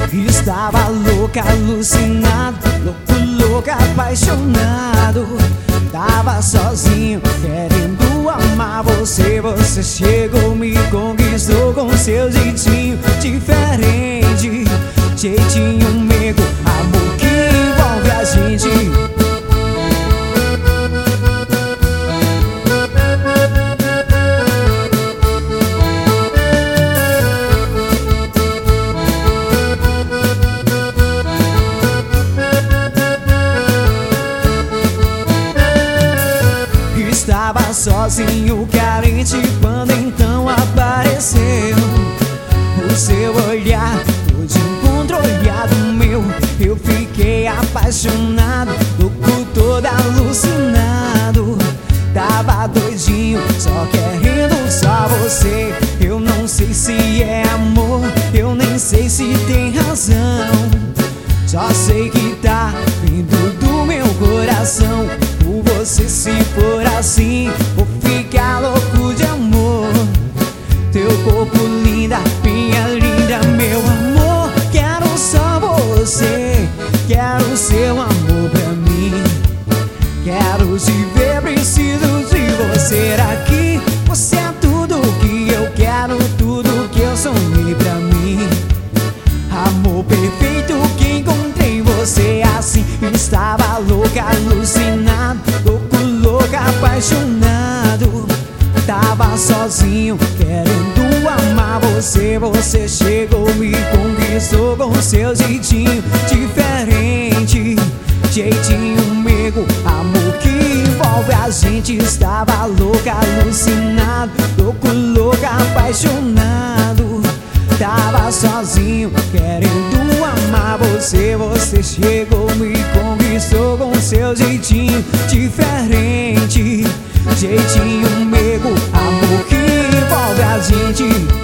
Estava louca, alucinado, louco, louco, apaixonado. Tava sozinho, querendo amar você. Você chegou, me conquistou com seu jeitinho diferente. Jeitinho meigo, amor que envolve a gente. Estava sozinho, carente, quando então apareceu o seu olhar, o de encontro, olhar do meu. Eu fiquei apaixonado, louco, todo alucinado. Tava doidinho, só querendo só você. Eu não sei se é amor, eu nem sei se tem razão. Só sei que tá vindo do meu coração. Por você, se for assim, vou ficar louco de amor. Teu corpo linda, minha linda, meu amor. Quero só você, quero seu amor pra mim. Quero te ver, preciso de você aqui. Você é tudo que eu quero, tudo que eu sonhei pra mim. Amor perfeito que encontrei em você assim. Estava louca, alucinado, louco, louco, apaixonado. Tava sozinho, querendo amar você. Você chegou, me conquistou com seu jeitinho diferente. Jeitinho meigo, amor que envolve a gente. Estava louca, alucinado, louco, louco, apaixonado. Tava sozinho, querendo amar você. Você chegou, me conquistou com seu jeitinho diferente. Jeitinho meigo, amor que envolve a gente.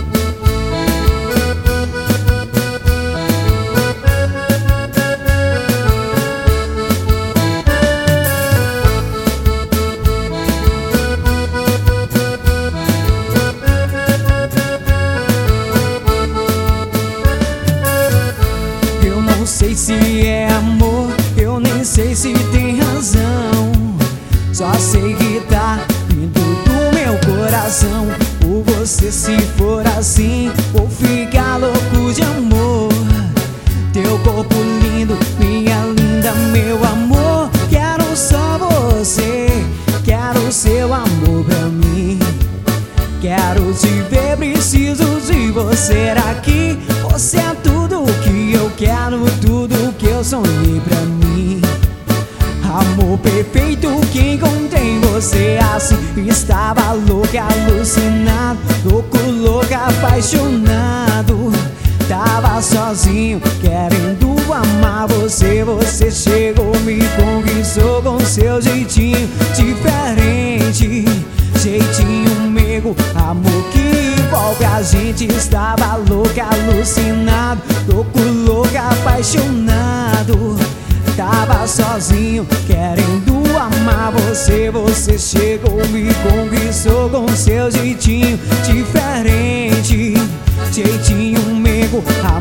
Não sei se é amor, eu nem sei se tem razão. Só sei que tá vindo do meu coração. Por você, se for assim, vou ficar louco de amor. Teu corpo lindo, minha linda, meu amor. Quero só você, quero seu amor pra mim. Quero te ver, preciso de você aqui. Você é tudo que eu quero, tudo que eu sonhei pra mim. Amor perfeito que encontrei em você assim. Estava louca, alucinado, louco, louco, apaixonado. Tava sozinho, querendo amar você. Você chegou, me conquistou com seu jeitinho diferente. Jeitinho meigo, amor que envolve a gente. Estava louca, alucinado, louco, louco, apaixonado. Tava sozinho, querendo amar você. Você chegou, me conquistou com seu jeitinho diferente. Jeitinho meigo,